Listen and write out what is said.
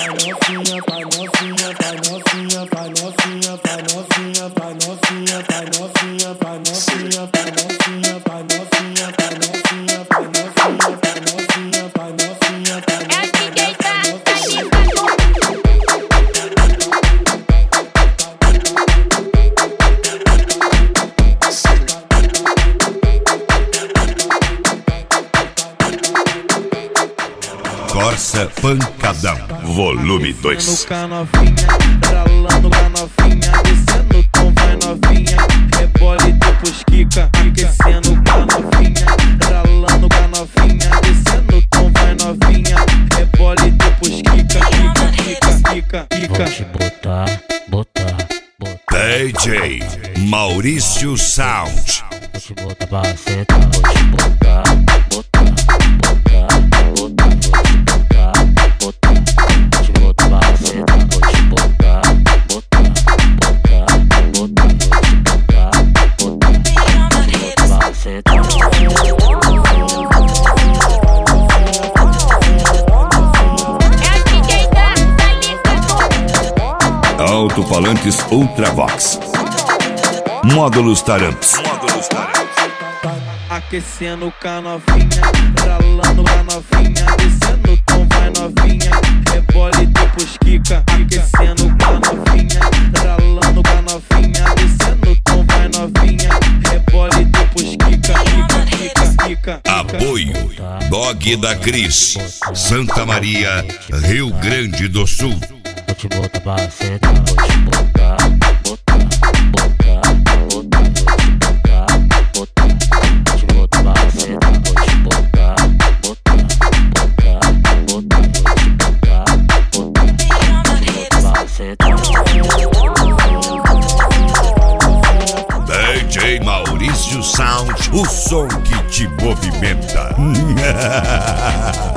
Corsa Pancadão, volume 2. Descendo com a novinha, ralando com a novinha, descendo tom vai novinha, rebole depois quica, aquecendo com a novinha, ralando com a novinha, descendo tom vai novinha, rebole depois quica, quica. Vou te botar. DJ Maurício Sound. Vou te botar pra sentar, vou te botar. Vou te botar pra sentar, vou te botar. Pra sentar. Alto-falantes Ultravox. Módulos Taramps. Aquecendo com a novinha, ralando com a novinha, descendo tom vai novinha, rebole depois quica, aquecendo com a novinha, ralando com a novinha, descendo tom vai novinha, rebole depois quica. Apoio Dog da Cris, Santa Maria, Rio Grande do Sul. Vou te botar pra sentar, vou te botar. Vou te botar pra sentar, vou te botar. Pra sentar. DJ Maurício Sound, o som que te movimenta.